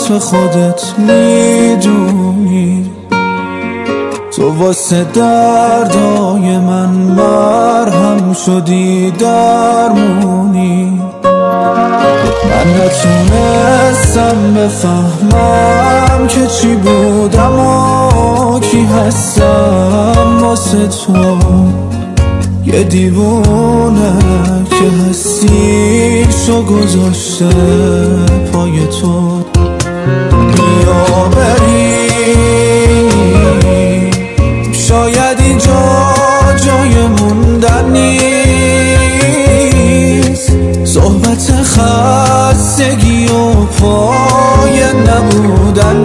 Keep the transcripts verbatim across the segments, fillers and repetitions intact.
تو خودت میدونی، تو واسه دردای من مرهم شدی درمونی. من نتونستم بفهمم که چی بودم و کی هستم واسه تو، یه دیوونه که حسیشو گذاشته پای تو. بیا بریم، شاید اینجا جای موندن نیست، صحبت خستگی و پای نبودن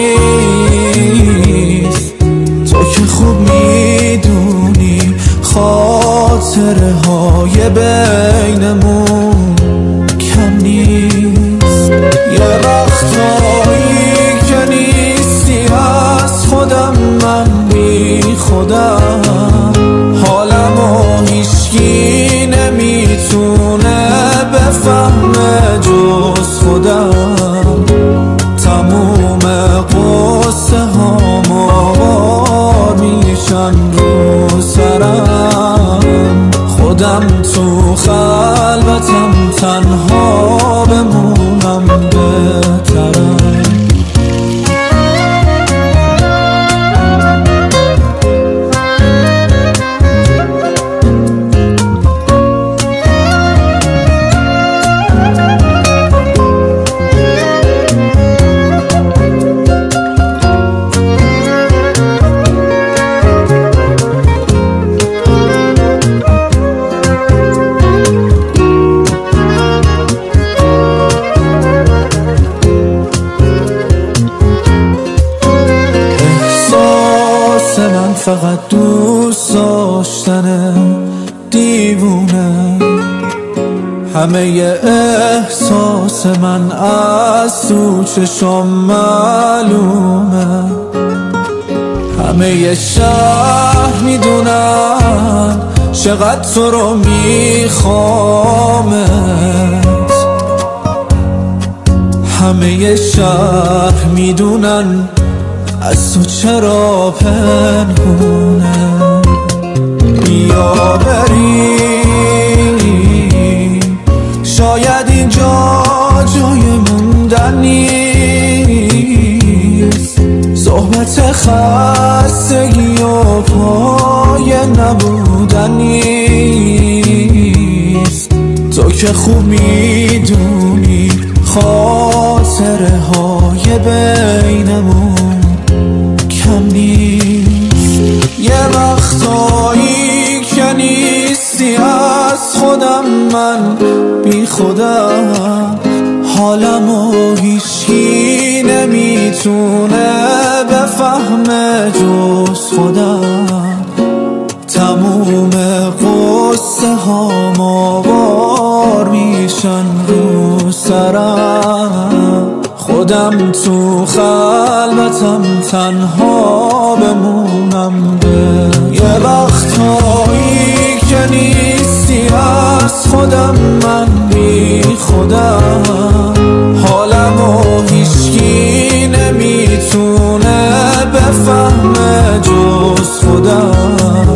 نیست. تو که خوب میدونی خاطره های بینمون کم نیست. یه وقتایی که نیستی از خودم، من بی خودم، حالمو هیچکی نمیتونه بفهمه جز خودم. تموم قصه هامو بار میشن رو سرم، خودم تو خلوتم تنها بمونم بهترم. من فقط دوست داشتنه دیوونه، همه احساس من از تو چشم معلومه. همه شهر میدونن چقدر تو رو میخوامت، همه شهر میدونن از تو چرا پنهونه. بیا بریم، شاید اینجا جای موندن نیست، صحبت خستگی و پای نبودن نیست. تو که خوب میدونی خاطره های بینمون کم نیست. یه وقتایی که نیستی از خودم، من بی خودم، حالمو هیچکی نمیتونه بفهمه جز خودم. تموم قصه هامو بار میشن رو سرم، خودم تو خلوتم تنها بمونم به. یه وقتایی که نیستی از خودم، من بی خودم، حالمو هیچکی نمیتونه بفهمه جز خودم.